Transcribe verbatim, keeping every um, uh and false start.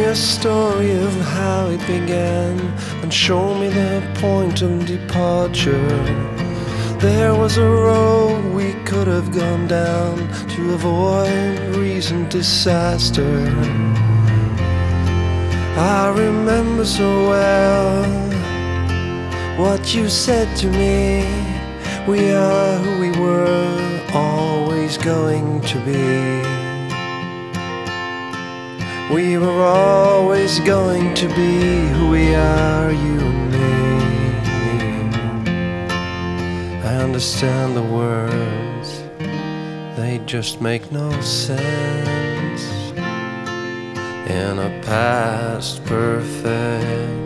a story of how it began and show me the point of departure. There was a road we could have gone down to avoid recent disaster. I remember so well what you said to me. We are who we were, always going to be. We were always going to be who we are, you and me. I understand the words, they just make no sense in a past perfect